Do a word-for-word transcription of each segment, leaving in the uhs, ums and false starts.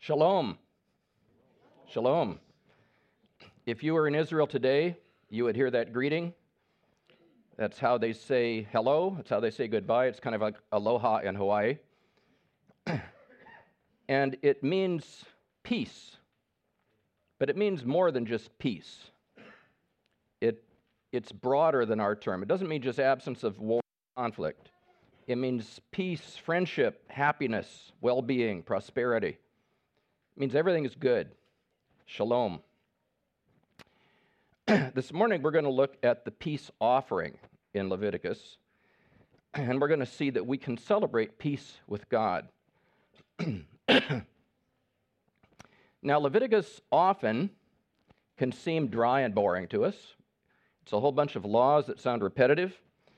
Shalom. Shalom. If you were in Israel today, you would hear that greeting. That's how they say hello. That's how they say goodbye. It's kind of like aloha in Hawaii. And it means peace. But it means more than just peace. It, it's broader than our term. It doesn't mean just absence of war or conflict. It means peace, friendship, happiness, well-being, prosperity. It means everything is good. Shalom. This morning we're going to look at the peace offering in Leviticus, and we're going to see that we can celebrate peace with God. Now, Leviticus often can seem dry and boring to us. It's a whole bunch of laws that sound repetitive.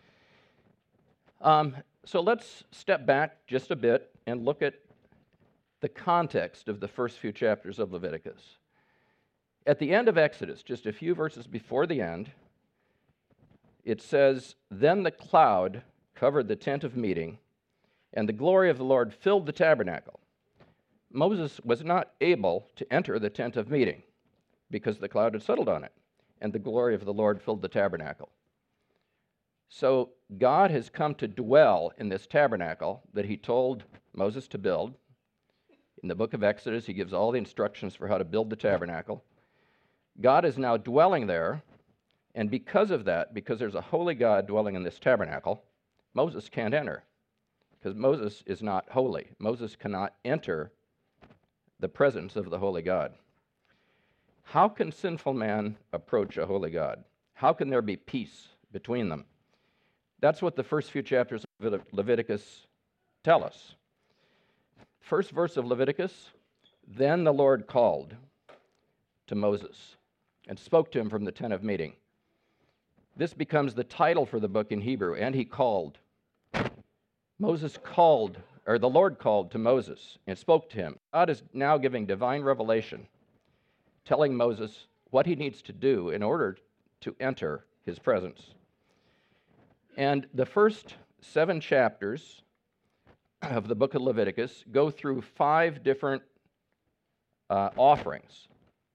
Um, so let's step back just a bit and look at the context of the first few chapters of Leviticus. At the end of Exodus, just a few verses before the end, it says, "Then the cloud covered the tent of meeting, and the glory of the Lord filled the tabernacle." Moses was not able to enter the tent of meeting because the cloud had settled on it, and the glory of the Lord filled the tabernacle. So God has come to dwell in this tabernacle that he told Moses to build. In the book of Exodus, he gives all the instructions for how to build the tabernacle. God is now dwelling there, and because of that, because there's a holy God dwelling in this tabernacle, Moses can't enter, because Moses is not holy. Moses cannot enter the presence of the holy God. How can sinful man approach a holy God? How can there be peace between them? That's what the first few chapters of Leviticus tell us. First verse of Leviticus, "Then the Lord called to Moses and spoke to him from the tent of meeting." This becomes the title for the book in Hebrew, "And he called." Moses called, or the Lord called to Moses and spoke to him. God is now giving divine revelation, telling Moses what he needs to do in order to enter his presence. And the first seven chapters of the book of Leviticus go through five different uh, offerings.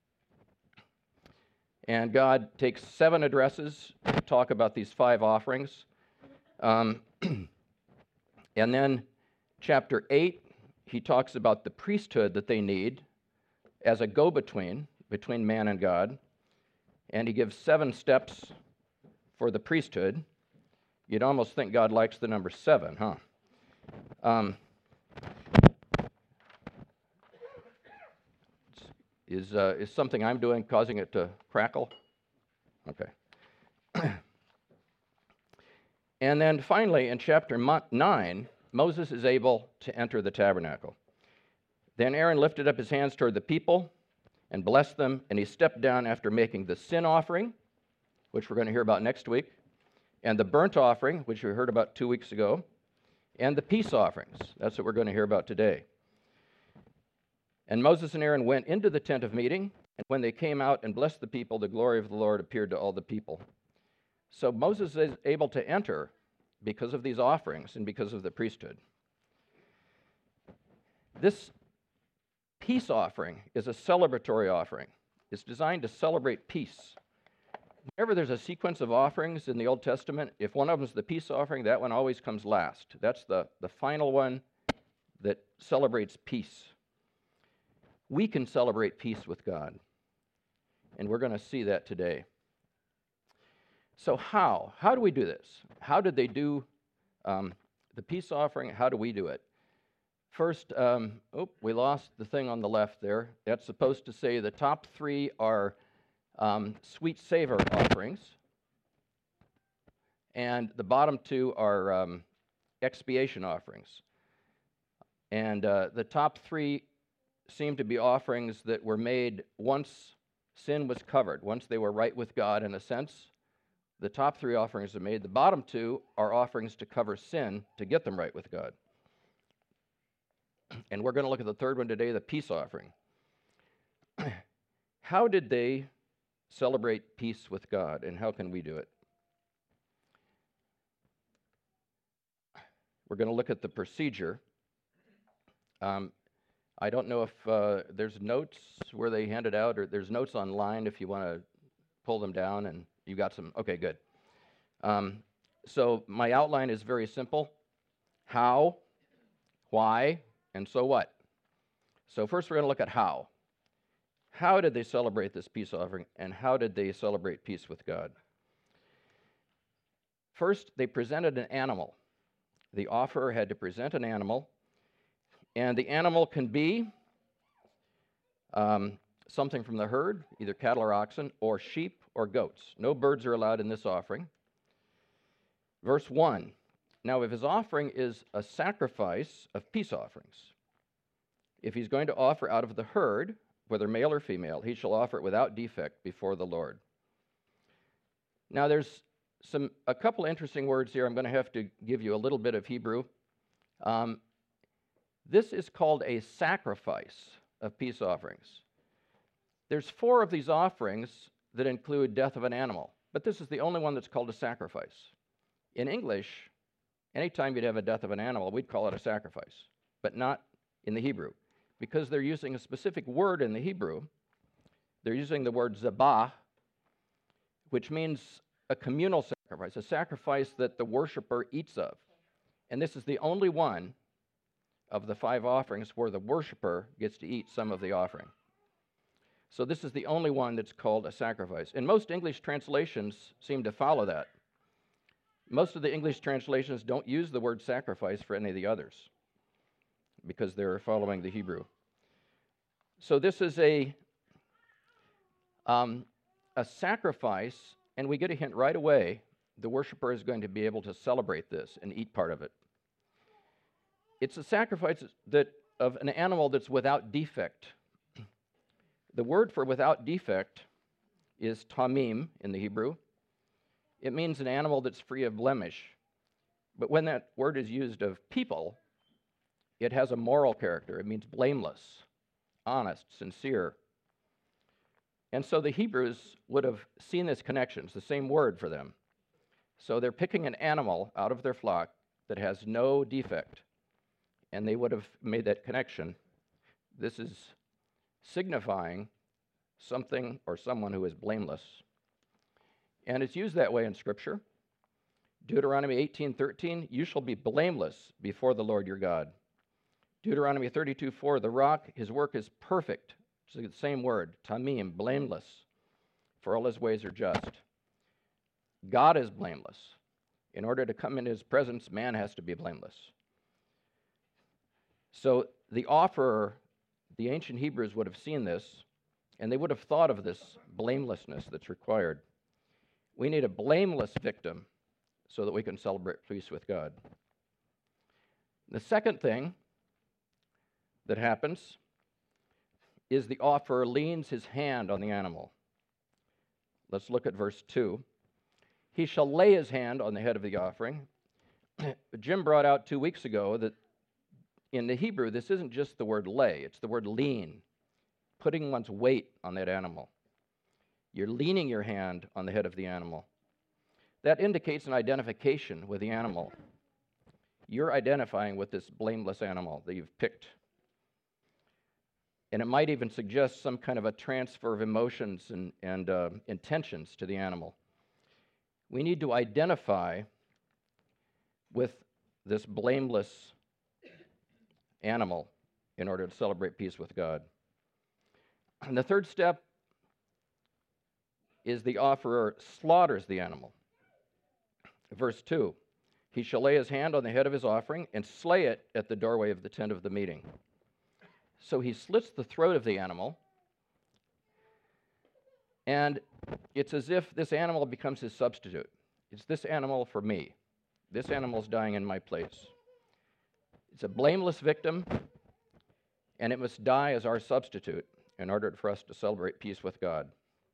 And God takes seven addresses to talk about these five offerings. Um, and then chapter eight, he talks about the priesthood that they need as a go-between between man and God. And he gives seven steps for the priesthood. You'd almost think God likes the number seven, huh? Um, is, uh, is something I'm doing causing it to crackle? Okay. And then finally, in chapter nine, Moses is able to enter the tabernacle. Then Aaron lifted up his hands toward the people and blessed them, and he stepped down after making the sin offering, which we're going to hear about next week, and the burnt offering, which we heard about two weeks ago, and the peace offerings. That's what we're going to hear about today. And Moses and Aaron went into the tent of meeting, and when they came out and blessed the people, the glory of the Lord appeared to all the people. So Moses is able to enter because of these offerings and because of the priesthood. This peace offering is a celebratory offering. It's designed to celebrate peace. Whenever there's a sequence of offerings in the Old Testament, if one of them is the peace offering, that one always comes last. That's the, the final one that celebrates peace. We can celebrate peace with God, and we're going to see that today. So how? How do we do this? How did they do um, the peace offering? How do we do it? First, um, oh, we lost the thing on the left there. That's supposed to say the top three are Um, sweet savor offerings, and the bottom two are um, expiation offerings. And uh, the top three seem to be offerings that were made once sin was covered, once they were right with God in a sense. The top three offerings are made. The bottom two are offerings to cover sin to get them right with God. And we're going to look at the third one today, the peace offering. How did they celebrate peace with God, and how can we do it? We're going to look at the procedure. Um, I don't know if uh, there's notes where they hand it out, or there's notes online if you want to pull them down, and you got some. Okay, good. Um, so my outline is very simple: how, why, and so what. So first we're going to look at how. How did they celebrate this peace offering, and how did they celebrate peace with God? First, they presented an animal. The offerer had to present an animal, and the animal can be um, something from the herd, either cattle or oxen, or sheep or goats. No birds are allowed in this offering. Verse one, now if his offering is a sacrifice of peace offerings, if he's going to offer out of the herd, whether male or female, he shall offer it without defect before the Lord. Now there's some a couple interesting words here. I'm going to have to give you a little bit of Hebrew. Um, this is called a sacrifice of peace offerings. There's four of these offerings that include death of an animal, but this is the only one that's called a sacrifice. In English, anytime you'd have a death of an animal, we'd call it a sacrifice, but not in the Hebrew. Because they're using a specific word in the Hebrew, they're using the word zabah, which means a communal sacrifice, a sacrifice that the worshiper eats of. And this is the only one of the five offerings where the worshiper gets to eat some of the offering. So this is the only one that's called a sacrifice. And most English translations seem to follow that. Most of the English translations don't use the word sacrifice for any of the others because they're following the Hebrew. So this is a, um, a sacrifice, and we get a hint right away. The worshiper is going to be able to celebrate this and eat part of it. It's a sacrifice that of an animal that's without defect. The word for without defect is tamim in the Hebrew. It means an animal that's free of blemish. But when that word is used of people, it has a moral character. It means blameless, honest, sincere. And so the Hebrews would have seen this connection. It's the same word for them. So they're picking an animal out of their flock that has no defect, and they would have made that connection. This is signifying something or someone who is blameless. And it's used that way in Scripture. Deuteronomy eighteen thirteen, you shall be blameless before the Lord your God. Deuteronomy thirty-two four, the rock, his work is perfect. It's the same word, tamim, blameless, for all his ways are just. God is blameless. In order to come into his presence, man has to be blameless. So the offerer, the ancient Hebrews would have seen this, and they would have thought of this blamelessness that's required. We need a blameless victim so that we can celebrate peace with God. The second thing that happens is the offerer leans his hand on the animal. Let's look at verse two. He shall lay his hand on the head of the offering. Jim brought out two weeks ago that in the Hebrew, this isn't just the word lay, it's the word lean, putting one's weight on that animal. You're leaning your hand on the head of the animal. That indicates an identification with the animal. You're identifying with this blameless animal that you've picked. And it might even suggest some kind of a transfer of emotions and, and uh, intentions to the animal. We need to identify with this blameless animal in order to celebrate peace with God. And the third step is the offerer slaughters the animal. Verse two, he shall lay his hand on the head of his offering and slay it at the doorway of the tent of the meeting. So he slits the throat of the animal, and it's as if this animal becomes his substitute. It's this animal for me. This animal's dying in my place. It's a blameless victim, and it must die as our substitute in order for us to celebrate peace with God.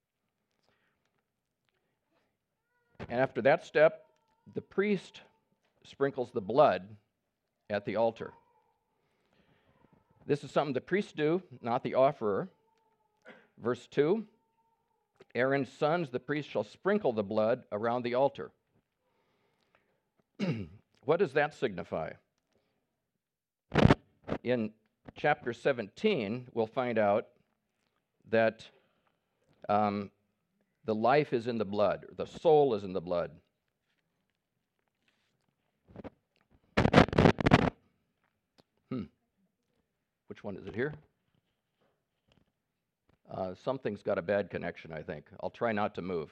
And after that step, the priest sprinkles the blood at the altar. This is something the priests do, not the offerer. Verse two, Aaron's sons, the priest, shall sprinkle the blood around the altar. What does that signify? In chapter seventeen, we'll find out that um, the life is in the blood, or the soul is in the blood. Hmm. Which one is it here? Uh, something's got a bad connection, I think. I'll try not to move.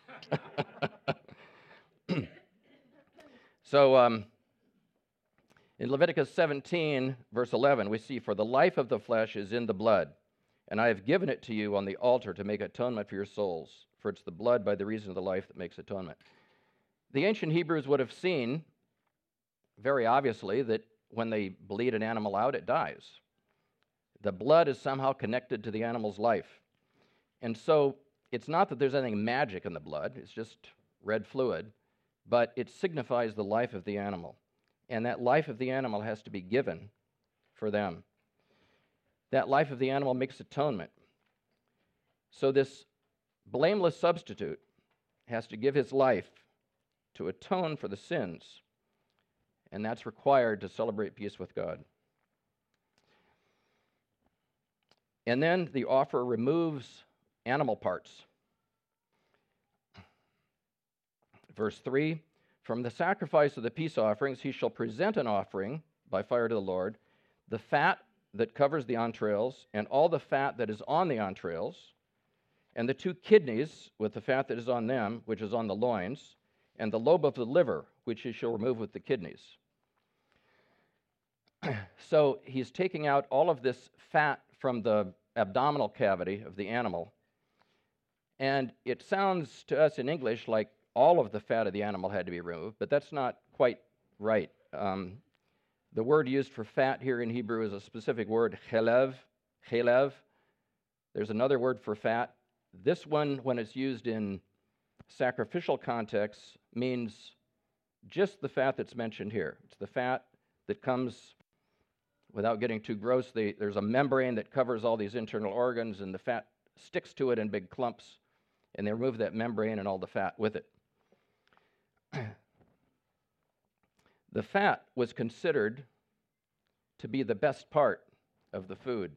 So um, in Leviticus seventeen, verse eleven, we see, "For the life of the flesh is in the blood, and I have given it to you on the altar to make atonement for your souls, for it's the blood by the reason of the life that makes atonement." The ancient Hebrews would have seen, very obviously, that when they bleed an animal out, it dies. The blood is somehow connected to the animal's life. And so it's not that there's anything magic in the blood, it's just red fluid, but it signifies the life of the animal. And that life of the animal has to be given for them. That life of the animal makes atonement. So this blameless substitute has to give his life to atone for the sins, and that's required to celebrate peace with God. And then the offer removes animal parts. Verse three, "From the sacrifice of the peace offerings he shall present an offering by fire to the Lord, the fat that covers the entrails, and all the fat that is on the entrails, and the two kidneys with the fat that is on them, which is on the loins, and the lobe of the liver, which he shall remove with the kidneys." So he's taking out all of this fat from the abdominal cavity of the animal. And it sounds to us in English like all of the fat of the animal had to be removed, but that's not quite right. Um, the word used for fat here in Hebrew is a specific word, chelev, chelev. There's another word for fat. This one, when it's used in sacrificial contexts, means just the fat that's mentioned here. It's the fat that comes, without getting too gross, they, there's a membrane that covers all these internal organs, and the fat sticks to it in big clumps, and they remove that membrane and all the fat with it. The fat was considered to be the best part of the food.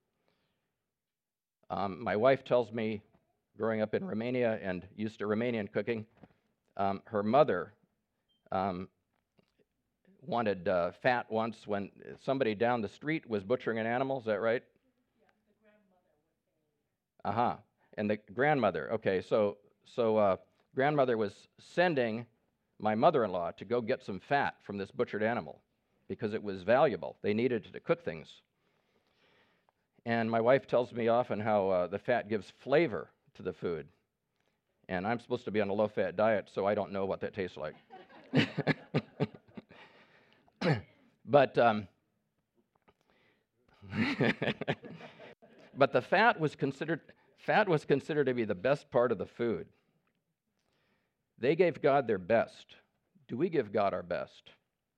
Um, my wife tells me, growing up in Romania and used to Romanian cooking, um, her mother um, wanted uh, fat once when somebody down the street was butchering an animal. Is that right? Yeah, the grandmother would say. Uh-huh. And the grandmother, okay, so so uh, grandmother was sending my mother-in-law to go get some fat from this butchered animal because it was valuable. They needed it to cook things. And my wife tells me often how uh, the fat gives flavor to the food. And I'm supposed to be on a low-fat diet, so I don't know what that tastes like. But um, but the fat was considered fat was considered to be the best part of the food. They gave God their best. Do we give God our best?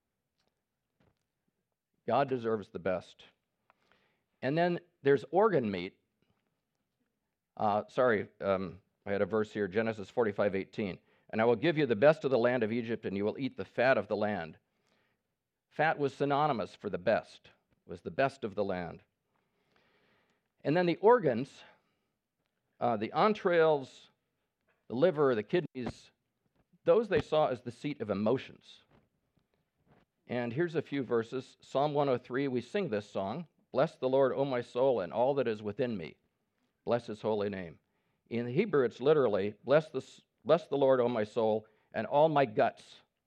God deserves the best. And then there's organ meat. Uh, sorry, um, I had a verse here, Genesis forty-five eighteen. "And I will give you the best of the land of Egypt, and you will eat the fat of the land." Fat was synonymous for the best, was the best of the land. And then the organs, uh, the entrails, the liver, the kidneys, those they saw as the seat of emotions. And here's a few verses. Psalm one oh three, we sing this song, "Bless the Lord, O my soul, and all that is within me. Bless his holy name." In Hebrew, it's literally, bless the, bless the Lord, O my soul, and all my guts.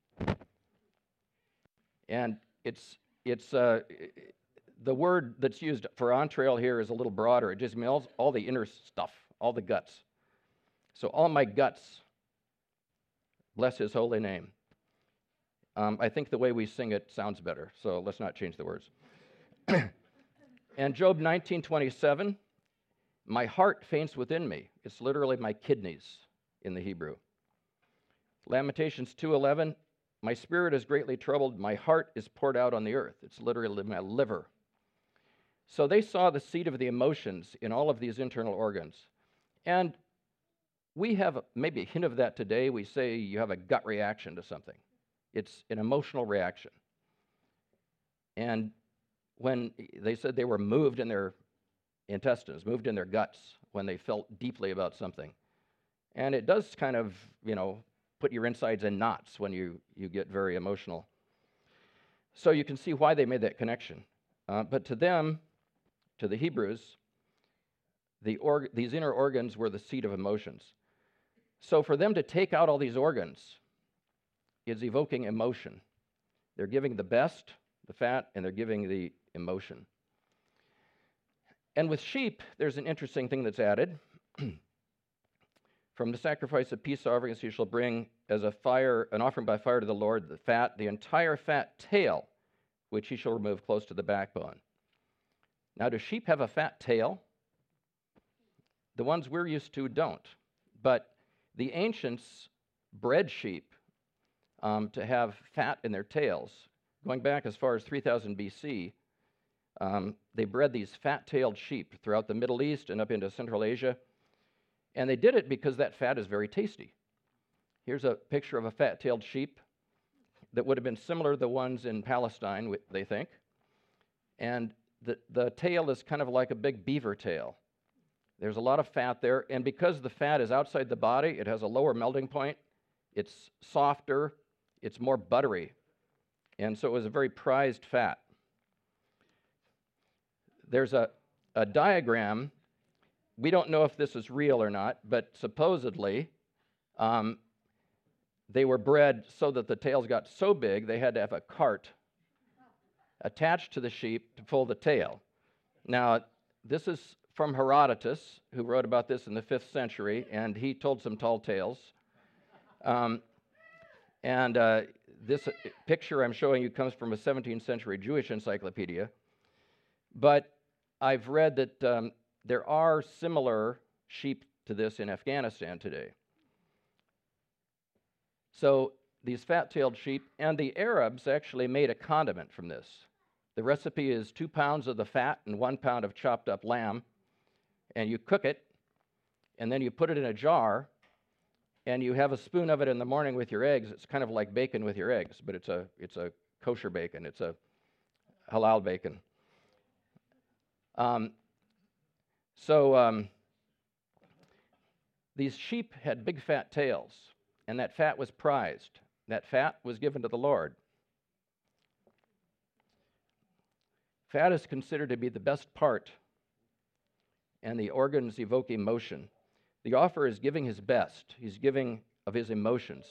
And it's, it's uh, the word that's used for entrail here is a little broader. It just means all, all the inner stuff, all the guts. So all my guts, bless his holy name. Um, I think the way we sing it sounds better, so let's not change the words. And Job nineteen twenty-seven, "My heart faints within me." It's literally my kidneys in the Hebrew. Lamentations two eleven, "My spirit is greatly troubled, my heart is poured out on the earth." It's literally my liver. So they saw the seat of the emotions in all of these internal organs. And we have maybe a hint of that today. We say you have a gut reaction to something. It's an emotional reaction. And when they said they were moved in their intestines, moved in their guts when they felt deeply about something. And it does kind of, you know, put your insides in knots when you, you get very emotional. So you can see why they made that connection. Uh, but to them, to the Hebrews, the org- these inner organs were the seat of emotions. So for them to take out all these organs is evoking emotion. They're giving the best, the fat, and they're giving the emotion. And with sheep, there's an interesting thing that's added. From the sacrifice of peace offerings you shall bring as a fire, an offering by fire to the Lord, the fat, the entire fat tail, which he shall remove close to the backbone. Now, do sheep have a fat tail? The ones we're used to don't. But the ancients bred sheep um, to have fat in their tails. Going back as far as three thousand B C, um, they bred these fat-tailed sheep throughout the Middle East and up into Central Asia. And they did it because that fat is very tasty. Here's a picture of a fat-tailed sheep that would have been similar to the ones in Palestine, they think. And the, the tail is kind of like a big beaver tail. There's a lot of fat there, and because the fat is outside the body, it has a lower melting point. It's softer, it's more buttery, and so it was a very prized fat. There's a, a diagram. We don't know if this is real or not, but supposedly um, they were bred so that the tails got so big they had to have a cart attached to the sheep to pull the tail. Now, this is from Herodotus, who wrote about this in the fifth century, and he told some tall tales. Um, and uh, this picture I'm showing you comes from a seventeenth century Jewish encyclopedia. But I've read that um, there are similar sheep to this in Afghanistan today. So these fat-tailed sheep, and the Arabs actually made a condiment from this. The recipe is two pounds of the fat and one pound of chopped up lamb, and you cook it, and then you put it in a jar, and you have a spoon of it in the morning with your eggs. It's kind of like bacon with your eggs, but it's a, it's a kosher bacon. It's a halal bacon. Um, so um, these sheep had big fat tails, and that fat was prized. That fat was given to the Lord. Fat is considered to be the best part, and the organs evoke emotion. The offerer is giving his best. He's giving of his emotions.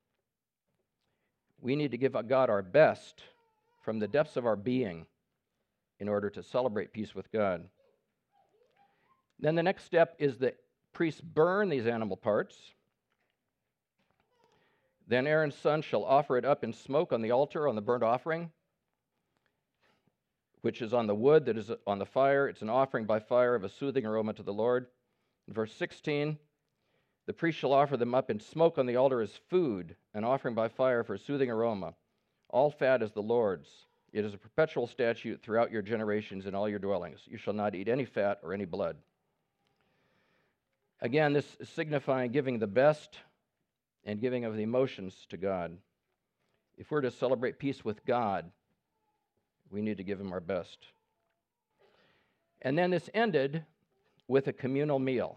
We need to give God our best from the depths of our being in order to celebrate peace with God. Then the next step is the priests burn these animal parts. Then Aaron's son shall offer it up in smoke on the altar on the burnt offering, which is on the wood that is on the fire. It's an offering by fire of a soothing aroma to the Lord. In verse sixteen, the priest shall offer them up in smoke on the altar as food, an offering by fire for a soothing aroma. All fat is the Lord's. It is a perpetual statute throughout your generations in all your dwellings. You shall not eat any fat or any blood. Again, this is signifying giving the best and giving of the emotions to God. If we're to celebrate peace with God, we need to give him our best. And then this ended with a communal meal.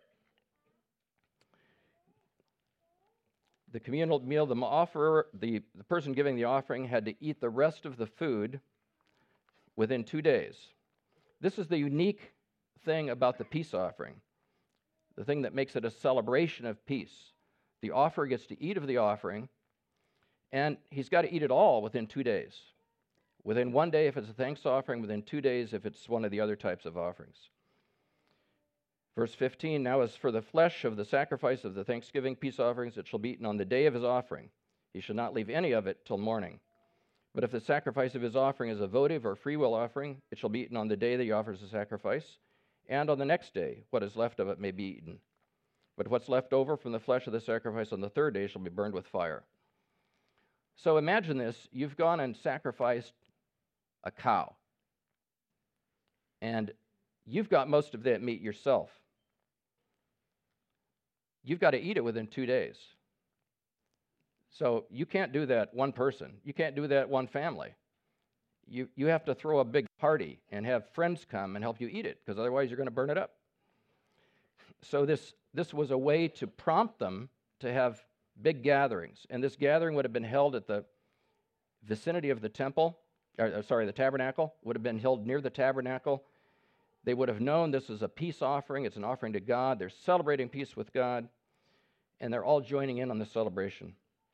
The communal meal, the offerer, the, the person giving the offering had to eat the rest of the food within two days. This is the unique thing about the peace offering, the thing that makes it a celebration of peace. The offerer gets to eat of the offering, and he's got to eat it all within two days. Within one day if it's a thanks offering, within two days if it's one of the other types of offerings. Verse fifteen, now as for the flesh of the sacrifice of the thanksgiving peace offerings, it shall be eaten on the day of his offering. He shall not leave any of it till morning. But if the sacrifice of his offering is a votive or freewill offering, it shall be eaten on the day that he offers the sacrifice, and on the next day what is left of it may be eaten. But what's left over from the flesh of the sacrifice on the third day shall be burned with fire. So imagine this, you've gone and sacrificed a cow, and you've got most of that meat yourself. You've got to eat it within two days. So you can't do that one person. You can't do that one family. you, you have to throw a big party and have friends come and help you eat it, because otherwise you're going to burn it up. So this, this was a way to prompt them to have big gatherings. And this gathering would have been held at the vicinity of the temple, or, sorry, the tabernacle, would have been held near the tabernacle. They would have known this is a peace offering. It's an offering to God. They're celebrating peace with God, and they're all joining in on the celebration.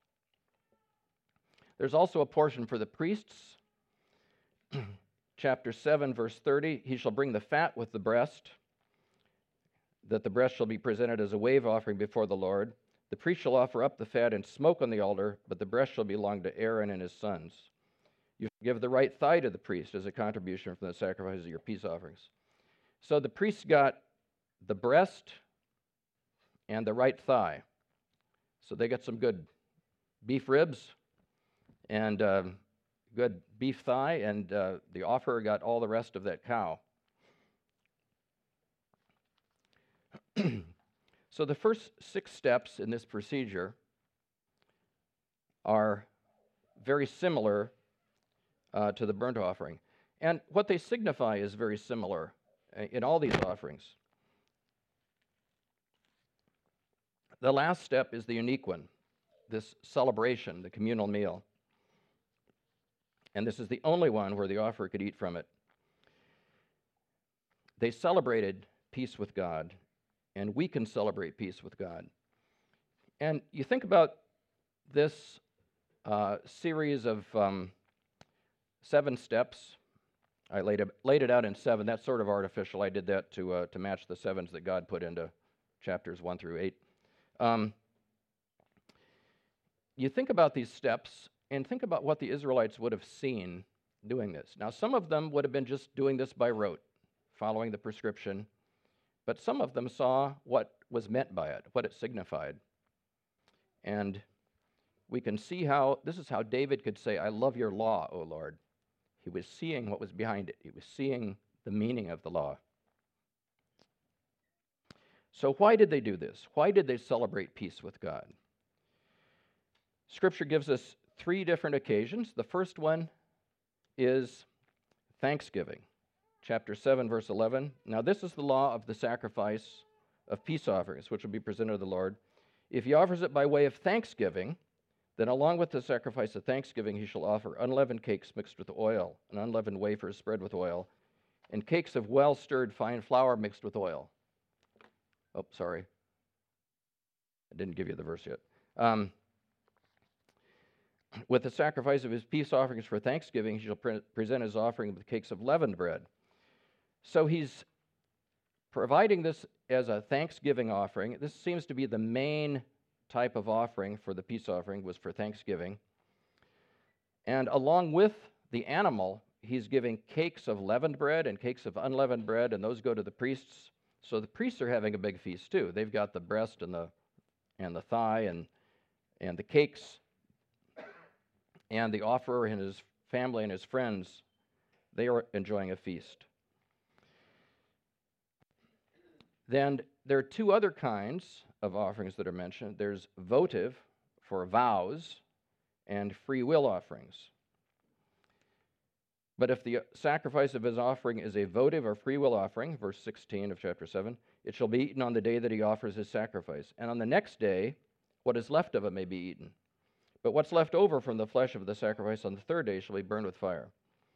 There's also a portion for the priests. Chapter seven, verse thirty, he shall bring the fat with the breast, that the breast shall be presented as a wave offering before the Lord. The priest shall offer up the fat and smoke on the altar, but the breast shall belong to Aaron and his sons. You give the right thigh to the priest as a contribution from the sacrifice of your peace offerings. So the priest got the breast and the right thigh. So they got some good beef ribs and uh, good beef thigh, and uh, the offerer got all the rest of that cow. So the first six steps in this procedure are very similar uh, to the burnt offering. And what they signify is very similar in all these offerings. The last step is the unique one, this celebration, the communal meal. And this is the only one where the offerer could eat from it. They celebrated peace with God, and we can celebrate peace with God. And you think about this uh, series of um, seven steps. I laid it, laid it out in seven. That's sort of artificial. I did that to, uh, to match the sevens that God put into chapters one through eight. Um, you think about these steps, and think about what the Israelites would have seen doing this. Now, some of them would have been just doing this by rote, following the prescription. But some of them saw what was meant by it, what it signified. And we can see how, this is how David could say, I love your law, O Lord. He was seeing what was behind it. He was seeing the meaning of the law. So why did they do this? Why did they celebrate peace with God? Scripture gives us three different occasions. The first one is thanksgiving. Chapter seven, verse eleven. Now this is the law of the sacrifice of peace offerings, which will be presented to the Lord. If he offers it by way of thanksgiving, then along with the sacrifice of thanksgiving he shall offer unleavened cakes mixed with oil, and unleavened wafers spread with oil, and cakes of well-stirred fine flour mixed with oil. Oh, sorry. I didn't give you the verse yet. Um, with the sacrifice of his peace offerings for thanksgiving, he shall pre- present his offering with cakes of leavened bread. So he's providing this as a thanksgiving offering. This seems to be the main type of offering for the peace offering, was for thanksgiving. And along with the animal, he's giving cakes of leavened bread and cakes of unleavened bread, and those go to the priests. So the priests are having a big feast too. They've got the breast and the and the thigh and and the cakes. And the offerer and his family and his friends, they are enjoying a feast. Then there are two other kinds of offerings that are mentioned. There's votive, for vows, and free will offerings. But if the sacrifice of his offering is a votive or free will offering, verse sixteen of chapter seven, it shall be eaten on the day that he offers his sacrifice. And on the next day, what is left of it may be eaten. But what's left over from the flesh of the sacrifice on the third day shall be burned with fire.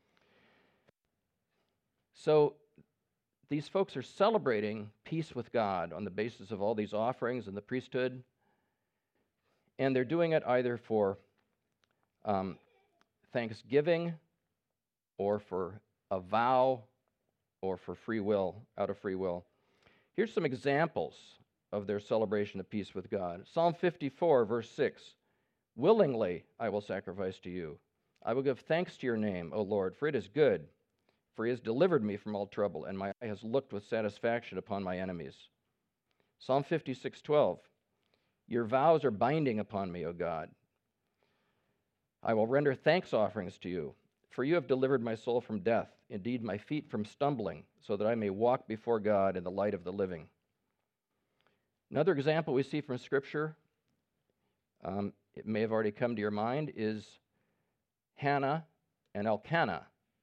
So these folks are celebrating peace with God on the basis of all these offerings and the priesthood. And they're doing it either for um, thanksgiving or for a vow or for free will, out of free will. Here's some examples of their celebration of peace with God. Psalm fifty-four, verse six. Willingly I will sacrifice to you. I will give thanks to your name, O Lord, for it is good. For he has delivered me from all trouble, and my eye has looked with satisfaction upon my enemies. Psalm fifty-six, twelve. Your vows are binding upon me, O God. I will render thanks offerings to you, for you have delivered my soul from death, indeed my feet from stumbling, so that I may walk before God in the light of the living. Another example we see from Scripture, um, it may have already come to your mind, is Hannah and Elkanah.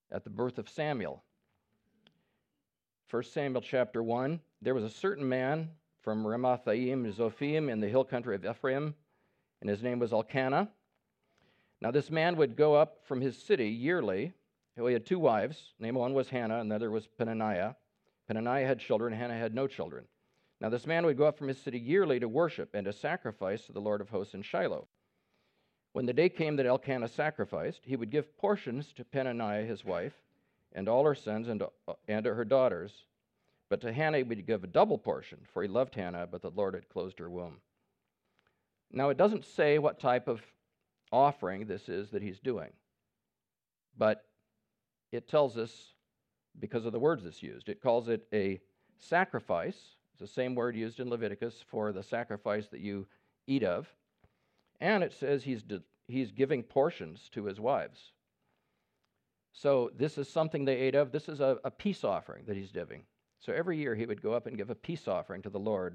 at the birth of Samuel. First Samuel chapter one, there was a certain man from Ramathaim Zophim in the hill country of Ephraim, and his name was Elkanah. Now this man would go up from his city yearly. He had two wives. Name one was Hannah, and the other was Peninnah. Peninnah had children, Hannah had no children. Now this man would go up from his city yearly to worship and to sacrifice to the Lord of hosts in Shiloh. When the day came that Elkanah sacrificed, he would give portions to Peninnah his wife, and all her sons and, uh, and to her daughters. But to Hannah he would give a double portion, for he loved Hannah, but the Lord had closed her womb. Now it doesn't say what type of offering this is that he's doing, but it tells us, because of the words that's used, it calls it a sacrifice. It's the same word used in Leviticus for the sacrifice that you eat of. And it says he's, de- he's giving portions to his wives. So this is something they ate of. This is a, a peace offering that he's giving. So every year he would go up and give a peace offering to the Lord.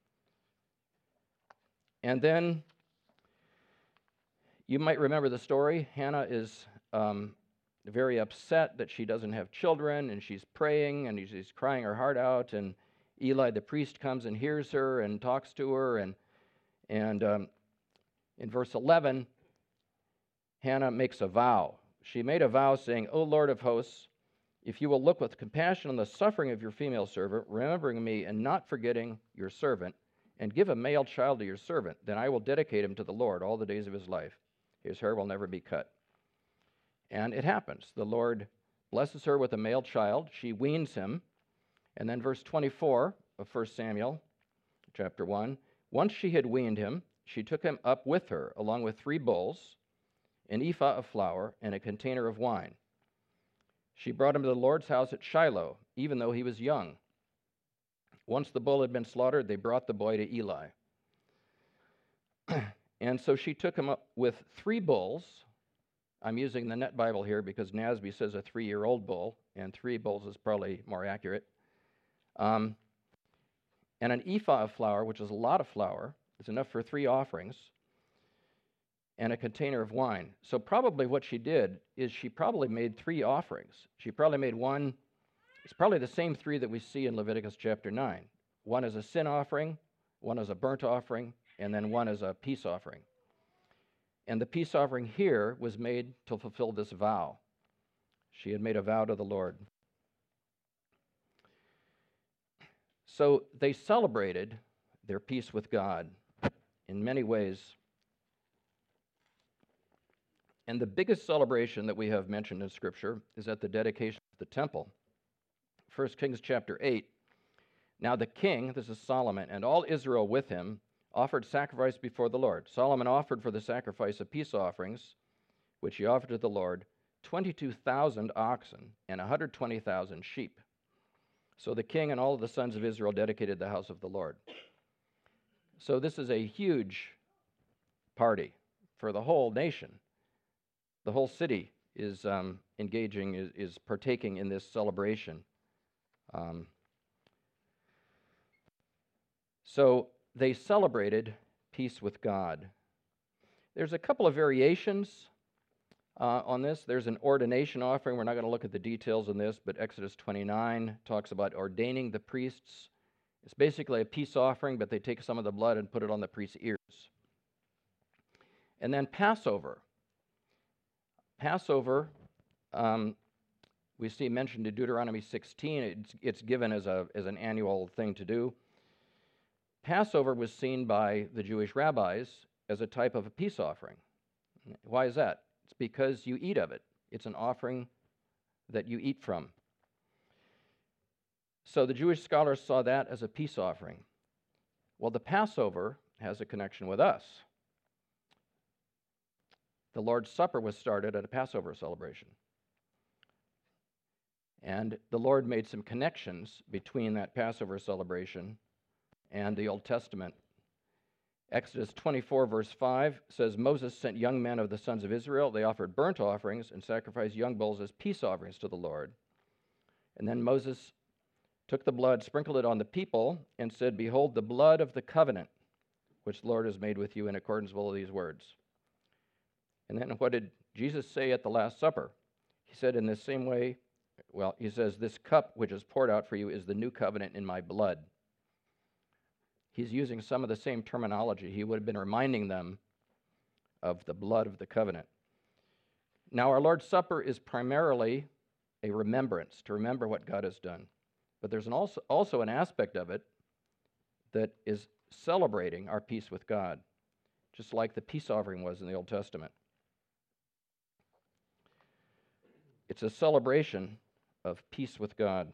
And then you might remember the story. Hannah is um, very upset that she doesn't have children, and she's praying, and she's crying her heart out, and Eli the priest comes and hears her and talks to her, and, and um, in verse eleven, Hannah makes a vow. She made a vow saying, O Lord of hosts, if you will look with compassion on the suffering of your female servant, remembering me and not forgetting your servant, and give a male child to your servant, then I will dedicate him to the Lord all the days of his life. His hair will never be cut. And it happens. The Lord blesses her with a male child. She weans him. And then verse twenty-four of First Samuel chapter one, once she had weaned him, she took him up with her, along with three bulls, an ephah of flour, and a container of wine. She brought him to the Lord's house at Shiloh, even though he was young. Once the bull had been slaughtered, they brought the boy to Eli. And so she took him up with three bulls. I'm using the Net Bible here because N A S B says a three-year-old bull, and three bulls is probably more accurate. Um, and an ephah of flour, which is a lot of flour. It's enough for three offerings, and a container of wine. So probably what she did is she probably made three offerings. She probably made one, it's probably the same three that we see in Leviticus chapter nine. One is a sin offering, one is a burnt offering, and then one is a peace offering. And the peace offering here was made to fulfill this vow. She had made a vow to the Lord. So they celebrated their peace with God in many ways. And the biggest celebration that we have mentioned in Scripture is at the dedication of the temple. First Kings chapter eight. Now the king, this is Solomon, and all Israel with him, offered sacrifice before the Lord. Solomon offered for the sacrifice of peace offerings, which he offered to the Lord, twenty-two thousand oxen and one hundred twenty thousand sheep. So the king and all of the sons of Israel dedicated the house of the Lord. So this is a huge party for the whole nation. The whole city is um, engaging, is, is partaking in this celebration. Um, so they celebrated peace with God. There's a couple of variations uh, on this. There's an ordination offering. We're not going to look at the details on this, but Exodus twenty-nine talks about ordaining the priests. It's basically a peace offering, but they take some of the blood and put it on the priest's ears. And then Passover. Passover, um, we see mentioned in Deuteronomy sixteen. It's, it's given as, a, as an annual thing to do. Passover was seen by the Jewish rabbis as a type of a peace offering. Why is that? It's because you eat of it. It's an offering that you eat from. So the Jewish scholars saw that as a peace offering. Well, the Passover has a connection with us. The Lord's Supper was started at a Passover celebration. And the Lord made some connections between that Passover celebration and the Old Testament. Exodus twenty-four, verse five says, Moses sent young men of the sons of Israel. They offered burnt offerings and sacrificed young bulls as peace offerings to the Lord. And then Moses took the blood, sprinkled it on the people, and said, Behold, the blood of the covenant, which the Lord has made with you in accordance with all these words. And then what did Jesus say at the Last Supper? He said, in the same way, well, he says, this cup which is poured out for you is the new covenant in my blood. He's using some of the same terminology. He would have been reminding them of the blood of the covenant. Now, our Lord's Supper is primarily a remembrance, to remember what God has done. But there's an also, also an aspect of it that is celebrating our peace with God, just like the peace offering was in the Old Testament. It's a celebration of peace with God.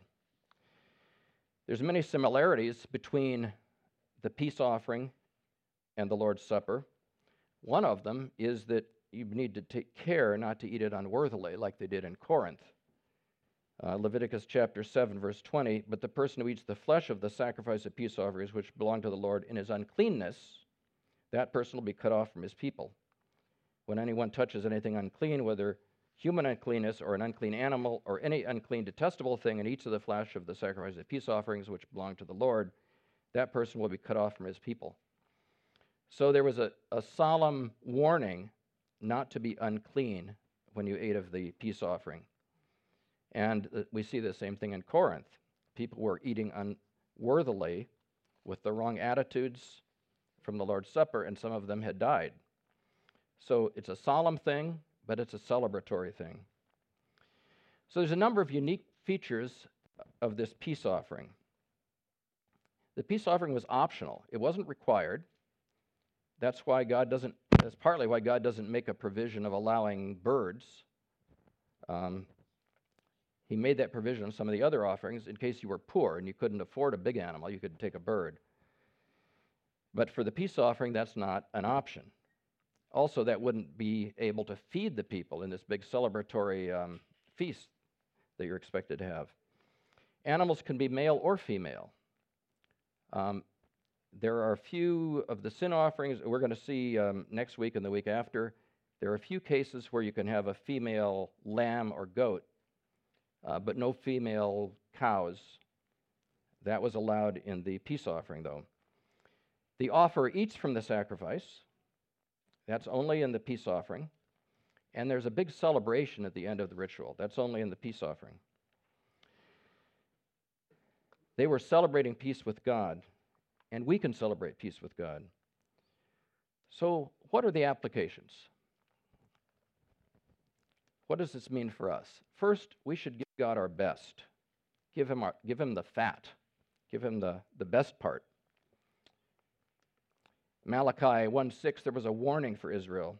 There's many similarities between the peace offering and the Lord's Supper. One of them is that you need to take care not to eat it unworthily like they did in Corinth. Uh, Leviticus chapter seven, verse twenty, but the person who eats the flesh of the sacrifice of peace offerings which belong to the Lord in his uncleanness, that person will be cut off from his people. When anyone touches anything unclean, whether human uncleanness or an unclean animal or any unclean detestable thing, and eats of the flesh of the sacrifice of peace offerings which belong to the Lord, that person will be cut off from his people. So there was a, a solemn warning not to be unclean when you ate of the peace offering. And uh, we see the same thing in Corinth. People were eating unworthily with the wrong attitudes from the Lord's Supper, and some of them had died. So it's a solemn thing, but it's a celebratory thing. So there's a number of unique features of this peace offering. The peace offering was optional. It wasn't required. That's why God doesn't, that's partly why God doesn't make a provision of allowing birds. Um, he made that provision on some of the other offerings in case you were poor and you couldn't afford a big animal, you could take a bird. But for the peace offering, that's not an option. Also, that wouldn't be able to feed the people in this big celebratory um, feast that you're expected to have. Animals can be male or female. Um, there are a few of the sin offerings we're going to see um, next week and the week after. There are a few cases where you can have a female lamb or goat, uh, but no female cows. That was allowed in the peace offering, though. The offerer eats from the sacrifice. That's only in the peace offering. And there's a big celebration at the end of the ritual. That's only in the peace offering. They were celebrating peace with God, and we can celebrate peace with God. So what are the applications? What does this mean for us? First, we should give God our best. Give him, our, give him the fat. Give him the, the best part. Malachi one six, there was a warning for Israel.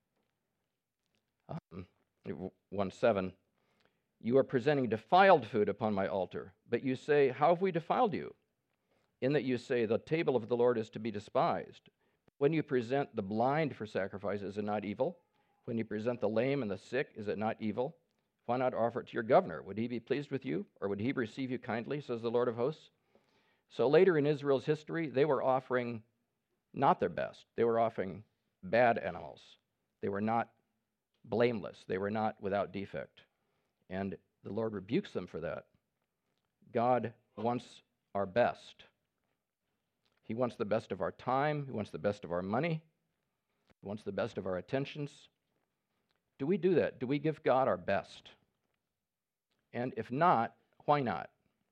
Um, one seven, you are presenting defiled food upon my altar, but you say, how have we defiled you? In that you say, the table of the Lord is to be despised. When you present the blind for sacrifice, is it not evil? When you present the lame and the sick, is it not evil? Why not offer it to your governor? Would he be pleased with you, or would he receive you kindly, says the Lord of hosts? So later in Israel's history, they were offering not their best. They were offering bad animals. They were not blameless. They were not without defect. And the Lord rebukes them for that. God wants our best. He wants the best of our time. He wants the best of our money. He wants the best of our attentions. Do we do that? Do we give God our best? And if not, why not?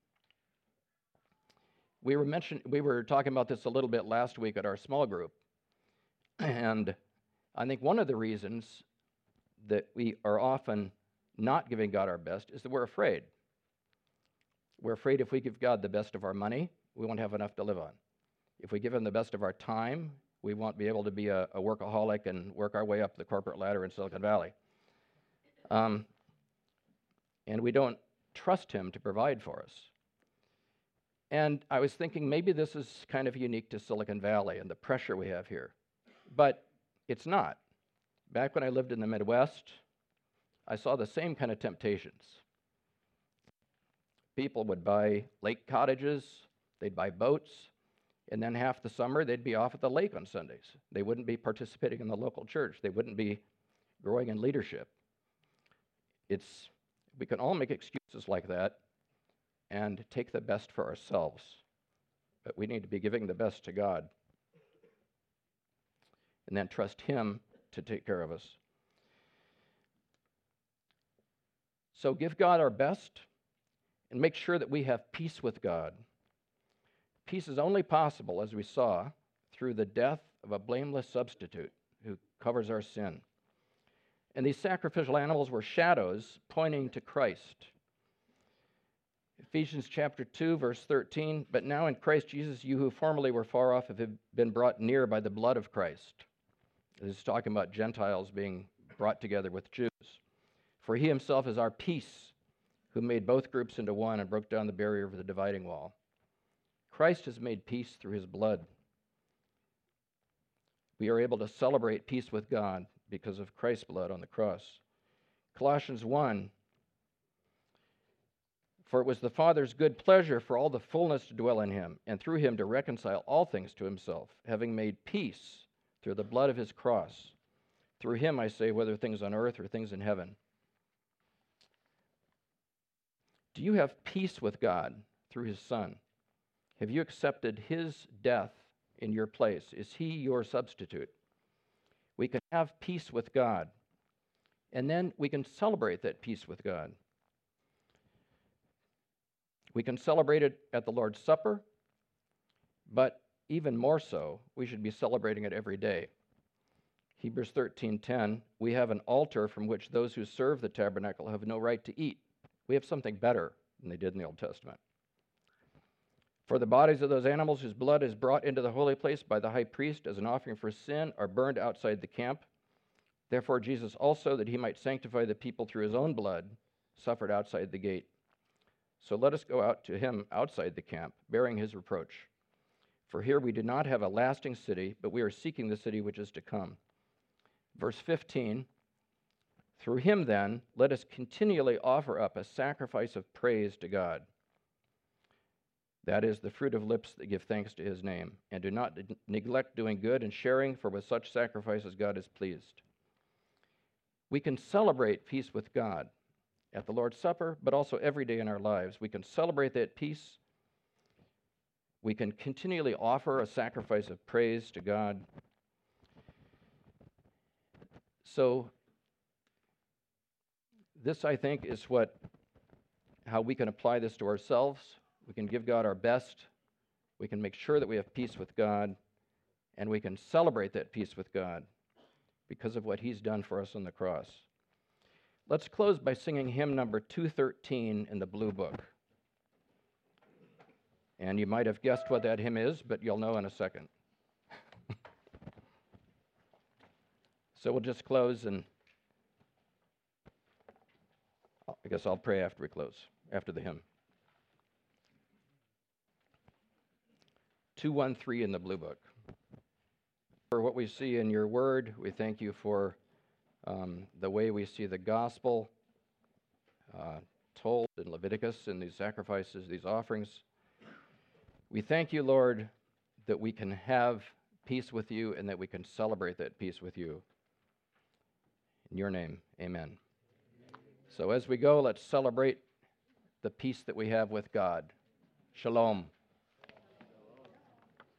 We were mention, we were talking about this a little bit last week at our small group. And I think one of the reasons that we are often not giving God our best is that we're afraid. We're afraid if we give God the best of our money, we won't have enough to live on. If we give him the best of our time, we won't be able to be a, a workaholic and work our way up the corporate ladder in Silicon Valley. Um, and we don't trust him to provide for us. And I was thinking maybe this is kind of unique to Silicon Valley and the pressure we have here. But it's not. Back when I lived in the Midwest, I saw the same kind of temptations. People would buy lake cottages, they'd buy boats, and then half the summer they'd be off at the lake on Sundays. They wouldn't be participating in the local church. They wouldn't be growing in leadership. It's, we can all make excuses like that and take the best for ourselves. But we need to be giving the best to God and then trust him to take care of us. So give God our best and make sure that we have peace with God. Peace is only possible, as we saw, through the death of a blameless substitute who covers our sin. And these sacrificial animals were shadows pointing to Christ. Ephesians chapter two, verse thirteen, but now in Christ Jesus, you who formerly were far off have been brought near by the blood of Christ. This is talking about Gentiles being brought together with Jews. For he himself is our peace, who made both groups into one and broke down the barrier of the dividing wall. Christ has made peace through his blood. We are able to celebrate peace with God because of Christ's blood on the cross. Colossians one, for it was the Father's good pleasure for all the fullness to dwell in him, and through him to reconcile all things to himself, having made peace through the blood of his cross. Through him, I say, whether things on earth or things in heaven. Do you have peace with God through his Son? Have you accepted his death in your place? Is he your substitute? We can have peace with God, and then we can celebrate that peace with God. We can celebrate it at the Lord's Supper, but even more so, we should be celebrating it every day. Hebrews thirteen ten, we have an altar from which those who serve the tabernacle have no right to eat. We have something better than they did in the Old Testament. For the bodies of those animals whose blood is brought into the holy place by the high priest as an offering for sin are burned outside the camp. Therefore Jesus also, that he might sanctify the people through his own blood, suffered outside the gate. So let us go out to him outside the camp, bearing his reproach. For here we do not have a lasting city, but we are seeking the city which is to come. Verse fifteen, through him then, let us continually offer up a sacrifice of praise to God. That is the fruit of lips that give thanks to his name, and do not de- neglect doing good and sharing, for with such sacrifices God is pleased. We can celebrate peace with God at the Lord's Supper, but also every day in our lives. We can celebrate that peace. We can continually offer a sacrifice of praise to God. So this, I think, is what how we can apply this to ourselves. We can give God our best. We can make sure that we have peace with God, and we can celebrate that peace with God because of what he's done for us on the cross. Let's close by singing hymn number two thirteen in the Blue Book. And you might have guessed what that hymn is, but you'll know in a second. So we'll just close, and I guess I'll pray after we close, after the hymn. two thirteen in the Blue Book. For what we see in your word, we thank you for um, the way we see the gospel uh, told in Leviticus, in these sacrifices, these offerings. We thank you, Lord, that we can have peace with you and that we can celebrate that peace with you. In your name, amen. So as we go, let's celebrate the peace that we have with God. Shalom.